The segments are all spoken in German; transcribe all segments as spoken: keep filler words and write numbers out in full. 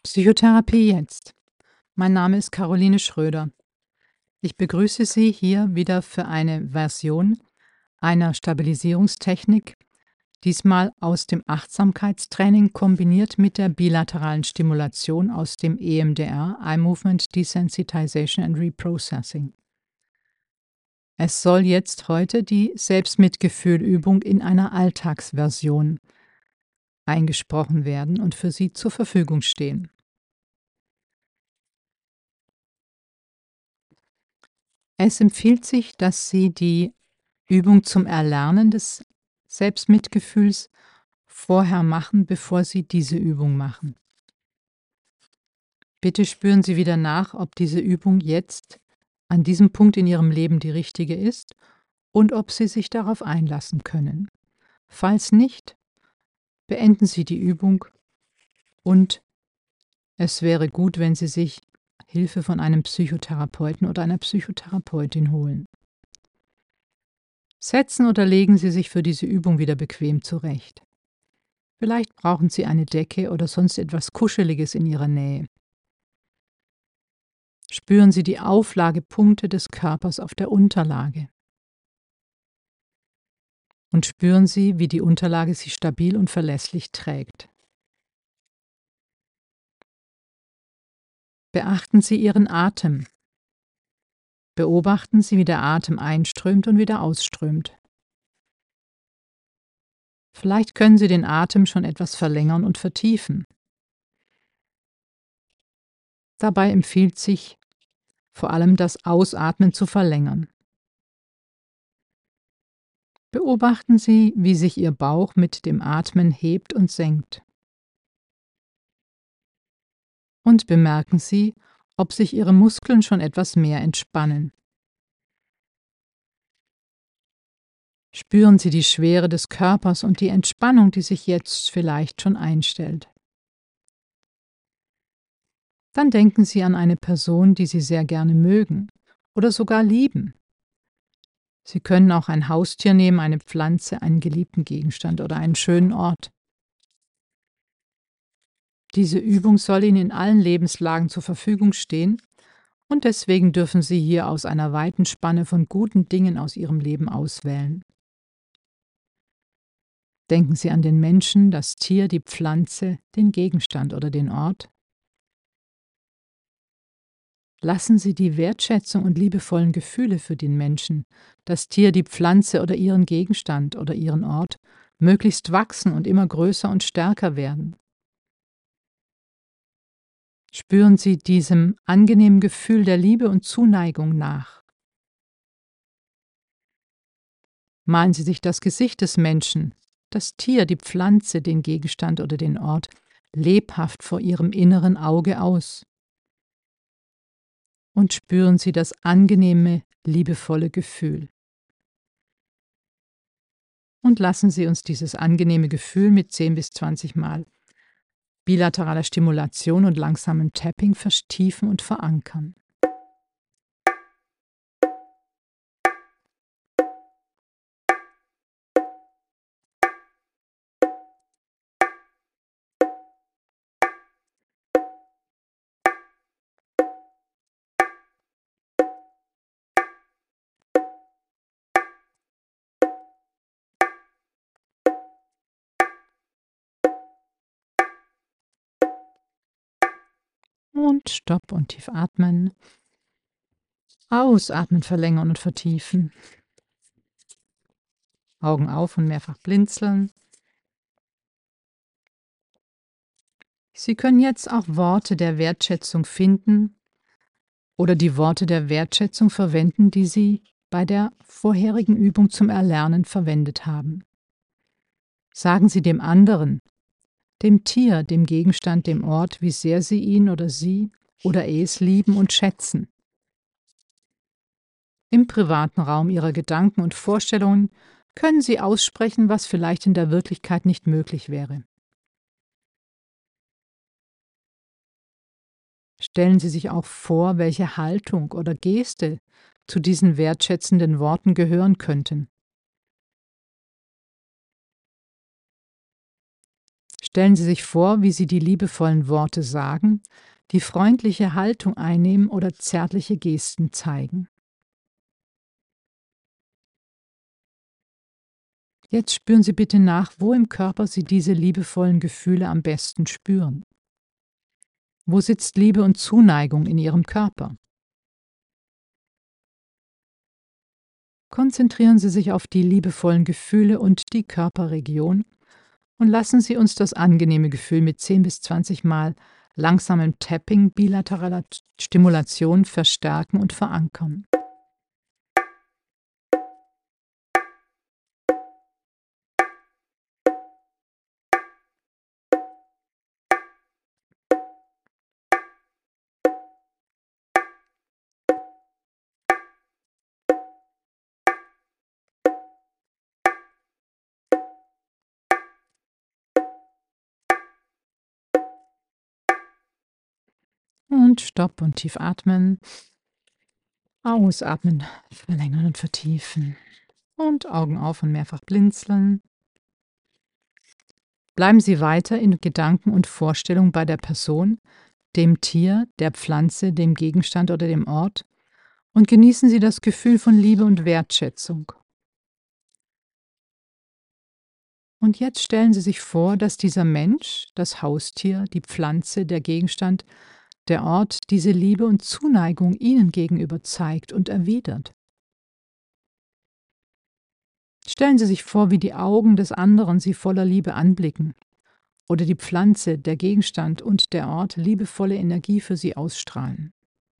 Psychotherapie jetzt. Mein Name ist Caroline Schröder. Ich begrüße Sie hier wieder für eine Version einer Stabilisierungstechnik, diesmal aus dem Achtsamkeitstraining kombiniert mit der bilateralen Stimulation aus dem E M D R, Eye Movement Desensitization and Reprocessing. Es soll jetzt heute die Selbstmitgefühlübung in einer Alltagsversion eingesprochen werden und für Sie zur Verfügung stehen. Es empfiehlt sich, dass Sie die Übung zum Erlernen des Selbstmitgefühls vorher machen, bevor Sie diese Übung machen. Bitte spüren Sie wieder nach, ob diese Übung jetzt an diesem Punkt in Ihrem Leben die richtige ist und ob Sie sich darauf einlassen können. Falls nicht, beenden Sie die Übung und es wäre gut, wenn Sie sich Hilfe von einem Psychotherapeuten oder einer Psychotherapeutin holen. Setzen oder legen Sie sich für diese Übung wieder bequem zurecht. Vielleicht brauchen Sie eine Decke oder sonst etwas Kuscheliges in Ihrer Nähe. Spüren Sie die Auflagepunkte des Körpers auf der Unterlage. Und spüren Sie, wie die Unterlage Sie stabil und verlässlich trägt. Beachten Sie Ihren Atem. Beobachten Sie, wie der Atem einströmt und wieder ausströmt. Vielleicht können Sie den Atem schon etwas verlängern und vertiefen. Dabei empfiehlt sich vor allem das Ausatmen zu verlängern. Beobachten Sie, wie sich Ihr Bauch mit dem Atmen hebt und senkt. Und bemerken Sie, ob sich Ihre Muskeln schon etwas mehr entspannen. Spüren Sie die Schwere des Körpers und die Entspannung, die sich jetzt vielleicht schon einstellt. Dann denken Sie an eine Person, die Sie sehr gerne mögen oder sogar lieben. Sie können auch ein Haustier nehmen, eine Pflanze, einen geliebten Gegenstand oder einen schönen Ort. Diese Übung soll Ihnen in allen Lebenslagen zur Verfügung stehen und deswegen dürfen Sie hier aus einer weiten Spanne von guten Dingen aus Ihrem Leben auswählen. Denken Sie an den Menschen, das Tier, die Pflanze, den Gegenstand oder den Ort. Lassen Sie die Wertschätzung und liebevollen Gefühle für den Menschen, das Tier, die Pflanze oder Ihren Gegenstand oder Ihren Ort möglichst wachsen und immer größer und stärker werden. Spüren Sie diesem angenehmen Gefühl der Liebe und Zuneigung nach. Malen Sie sich das Gesicht des Menschen, das Tier, die Pflanze, den Gegenstand oder den Ort lebhaft vor Ihrem inneren Auge aus. Und spüren Sie das angenehme, liebevolle Gefühl. Und lassen Sie uns dieses angenehme Gefühl mit zehn bis zwanzig Mal bilateraler Stimulation und langsamem Tapping vertiefen und verankern. Und Stopp und tief atmen. Ausatmen, verlängern und vertiefen. Augen auf und mehrfach blinzeln. Sie können jetzt auch Worte der Wertschätzung finden oder die Worte der Wertschätzung verwenden, die Sie bei der vorherigen Übung zum Erlernen verwendet haben. Sagen Sie dem anderen, dem Tier, dem Gegenstand, dem Ort, wie sehr Sie ihn oder sie oder es lieben und schätzen. Im privaten Raum Ihrer Gedanken und Vorstellungen können Sie aussprechen, was vielleicht in der Wirklichkeit nicht möglich wäre. Stellen Sie sich auch vor, welche Haltung oder Geste zu diesen wertschätzenden Worten gehören könnten. Stellen Sie sich vor, wie Sie die liebevollen Worte sagen, die freundliche Haltung einnehmen oder zärtliche Gesten zeigen. Jetzt spüren Sie bitte nach, wo im Körper Sie diese liebevollen Gefühle am besten spüren. Wo sitzt Liebe und Zuneigung in Ihrem Körper? Konzentrieren Sie sich auf die liebevollen Gefühle und die Körperregion und lassen Sie uns das angenehme Gefühl mit zehn bis zwanzig Mal langsamem Tapping bilateraler Stimulation verstärken und verankern. Und Stopp und tief atmen. Ausatmen, verlängern und vertiefen. Und Augen auf und mehrfach blinzeln. Bleiben Sie weiter in Gedanken und Vorstellung bei der Person, dem Tier, der Pflanze, dem Gegenstand oder dem Ort und genießen Sie das Gefühl von Liebe und Wertschätzung. Und jetzt stellen Sie sich vor, dass dieser Mensch, das Haustier, die Pflanze, der Gegenstand, der Ort diese Liebe und Zuneigung Ihnen gegenüber zeigt und erwidert. Stellen Sie sich vor, wie die Augen des anderen Sie voller Liebe anblicken oder die Pflanze, der Gegenstand und der Ort liebevolle Energie für Sie ausstrahlen.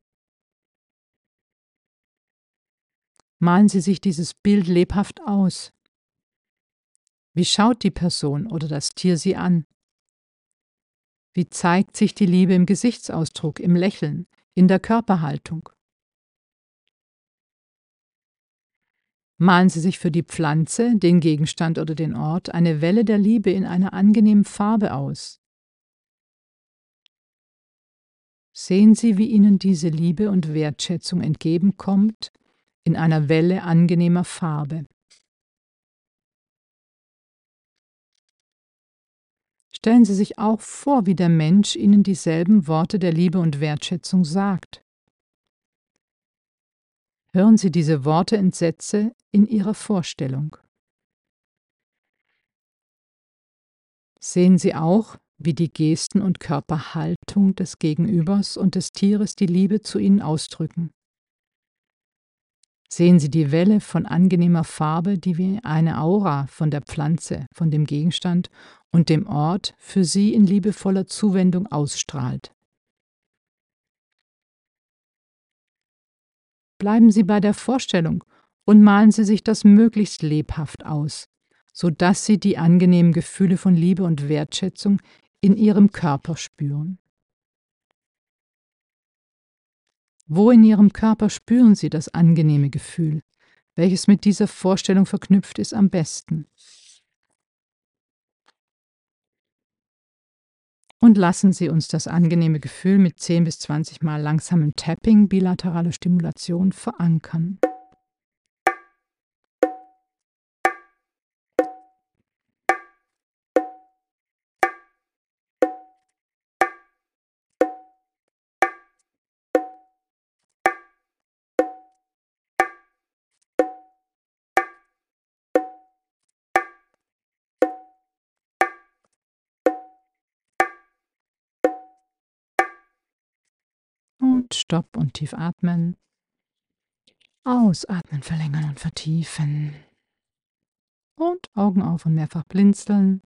Malen Sie sich dieses Bild lebhaft aus. Wie schaut die Person oder das Tier Sie an? Wie zeigt sich die Liebe im Gesichtsausdruck, im Lächeln, in der Körperhaltung? Malen Sie sich für die Pflanze, den Gegenstand oder den Ort eine Welle der Liebe in einer angenehmen Farbe aus. Sehen Sie, wie Ihnen diese Liebe und Wertschätzung entgegenkommt in einer Welle angenehmer Farbe. Stellen Sie sich auch vor, wie der Mensch Ihnen dieselben Worte der Liebe und Wertschätzung sagt. Hören Sie diese Worte und Sätze in Ihrer Vorstellung. Sehen Sie auch, wie die Gesten und Körperhaltung des Gegenübers und des Tieres die Liebe zu Ihnen ausdrücken. Sehen Sie die Welle von angenehmer Farbe, die wie eine Aura von der Pflanze, von dem Gegenstand und dem Ort für Sie in liebevoller Zuwendung ausstrahlt. Bleiben Sie bei der Vorstellung und malen Sie sich das möglichst lebhaft aus, sodass Sie die angenehmen Gefühle von Liebe und Wertschätzung in Ihrem Körper spüren. Wo in Ihrem Körper spüren Sie das angenehme Gefühl, welches mit dieser Vorstellung verknüpft ist, am besten? Und lassen Sie uns das angenehme Gefühl mit zehn bis zwanzig Mal langsamem Tapping bilateraler Stimulation verankern. Und Stopp und tief atmen. Ausatmen, verlängern und vertiefen. Und Augen auf und mehrfach blinzeln.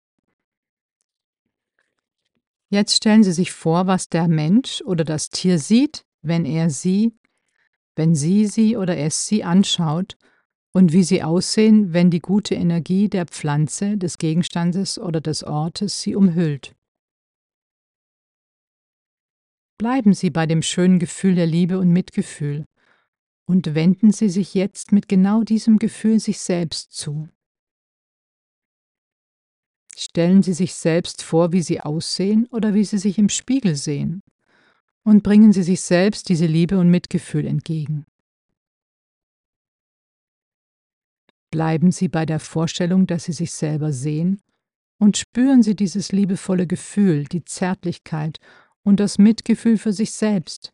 Jetzt stellen Sie sich vor, was der Mensch oder das Tier sieht, wenn er sie, wenn sie sie oder es sie anschaut und wie sie aussehen, wenn die gute Energie der Pflanze, des Gegenstandes oder des Ortes sie umhüllt. Bleiben Sie bei dem schönen Gefühl der Liebe und Mitgefühl und wenden Sie sich jetzt mit genau diesem Gefühl sich selbst zu. Stellen Sie sich selbst vor, wie Sie aussehen oder wie Sie sich im Spiegel sehen, und bringen Sie sich selbst diese Liebe und Mitgefühl entgegen. Bleiben Sie bei der Vorstellung, dass Sie sich selber sehen Und spüren Sie dieses liebevolle Gefühl, die Zärtlichkeit und das Mitgefühl für sich selbst.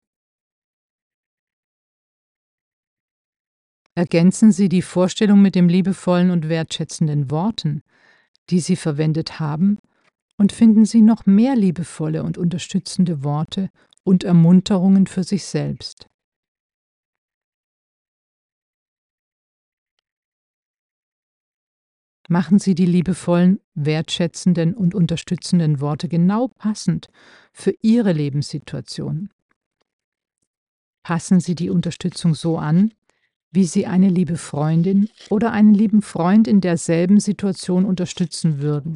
Ergänzen Sie die Vorstellung mit den liebevollen und wertschätzenden Worten, die Sie verwendet haben, und finden Sie noch mehr liebevolle und unterstützende Worte und Ermunterungen für sich selbst. Machen Sie die liebevollen, wertschätzenden und unterstützenden Worte genau passend für Ihre Lebenssituation. Passen Sie die Unterstützung so an, wie Sie eine liebe Freundin oder einen lieben Freund in derselben Situation unterstützen würden.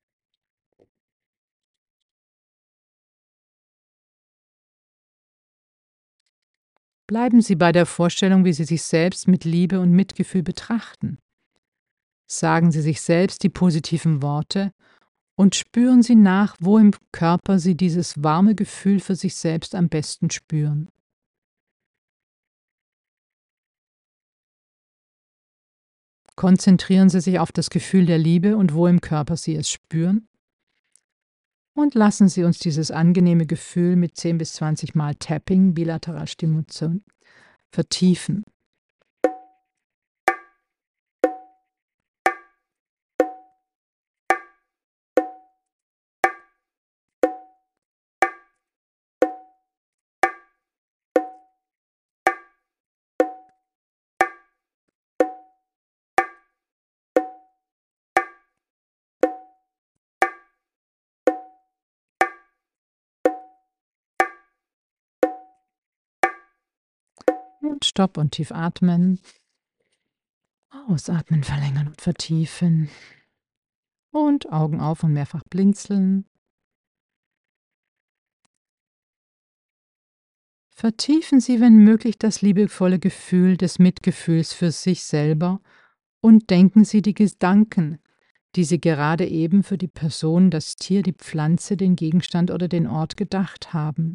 Bleiben Sie bei der Vorstellung, wie Sie sich selbst mit Liebe und Mitgefühl betrachten. Sagen Sie sich selbst die positiven Worte und spüren Sie nach, wo im Körper Sie dieses warme Gefühl für sich selbst am besten spüren. Konzentrieren Sie sich auf das Gefühl der Liebe und wo im Körper Sie es spüren. Und lassen Sie uns dieses angenehme Gefühl mit zehn bis zwanzig Mal Tapping, Bilateralstimulation, vertiefen. Und Stopp und tief atmen. Ausatmen, verlängern und vertiefen. Und Augen auf und mehrfach blinzeln. Vertiefen Sie, wenn möglich, das liebevolle Gefühl des Mitgefühls für sich selber und denken Sie die Gedanken, die Sie gerade eben für die Person, das Tier, die Pflanze, den Gegenstand oder den Ort gedacht haben.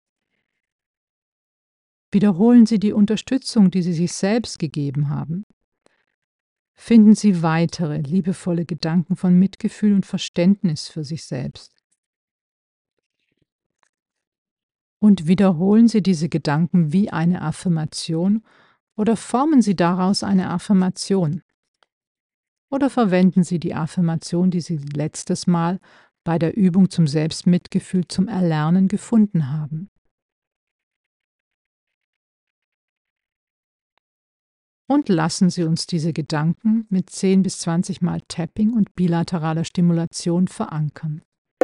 Wiederholen Sie die Unterstützung, die Sie sich selbst gegeben haben. Finden Sie weitere liebevolle Gedanken von Mitgefühl und Verständnis für sich selbst. Und wiederholen Sie diese Gedanken wie eine Affirmation oder formen Sie daraus eine Affirmation. Oder verwenden Sie die Affirmation, die Sie letztes Mal bei der Übung zum Selbstmitgefühl zum Erlernen gefunden haben. Und lassen Sie uns diese Gedanken mit zehn bis zwanzig Mal Tapping und bilateraler Stimulation verankern.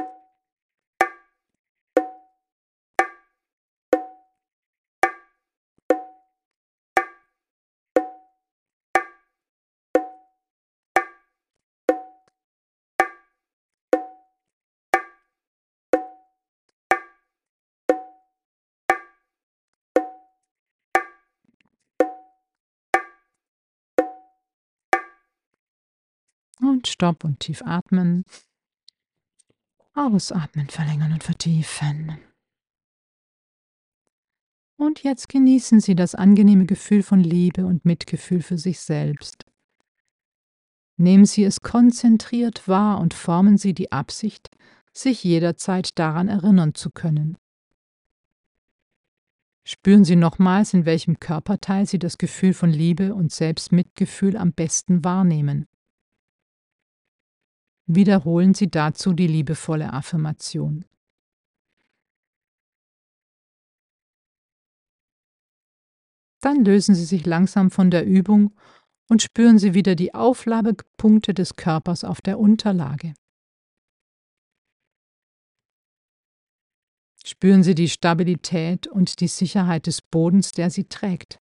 Und Stopp und tief atmen. Ausatmen, verlängern und vertiefen. Und jetzt genießen Sie das angenehme Gefühl von Liebe und Mitgefühl für sich selbst. Nehmen Sie es konzentriert wahr und formen Sie die Absicht, sich jederzeit daran erinnern zu können. Spüren Sie nochmals, in welchem Körperteil Sie das Gefühl von Liebe und Selbstmitgefühl am besten wahrnehmen. Wiederholen Sie dazu die liebevolle Affirmation. Dann lösen Sie sich langsam von der Übung und spüren Sie wieder die Aufladepunkte des Körpers auf der Unterlage. Spüren Sie die Stabilität und die Sicherheit des Bodens, der Sie trägt.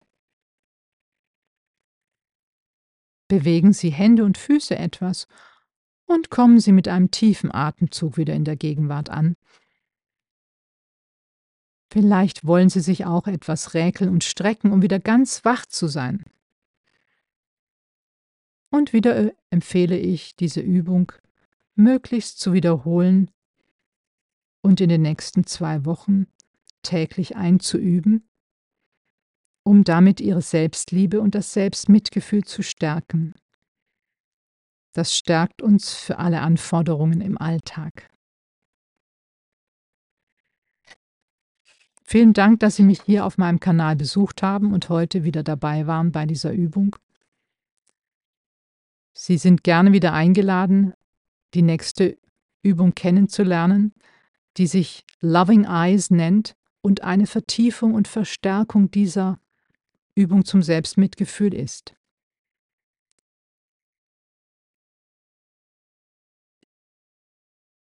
Bewegen Sie Hände und Füße etwas und kommen Sie mit einem tiefen Atemzug wieder in der Gegenwart an. Vielleicht wollen Sie sich auch etwas räkeln und strecken, um wieder ganz wach zu sein. Und wieder empfehle ich, diese Übung möglichst zu wiederholen und in den nächsten zwei Wochen täglich einzuüben, um damit Ihre Selbstliebe und das Selbstmitgefühl zu stärken. Das stärkt uns für alle Anforderungen im Alltag. Vielen Dank, dass Sie mich hier auf meinem Kanal besucht haben und heute wieder dabei waren bei dieser Übung. Sie sind gerne wieder eingeladen, die nächste Übung kennenzulernen, die sich Loving Eyes nennt und eine Vertiefung und Verstärkung dieser Übung zum Selbstmitgefühl ist.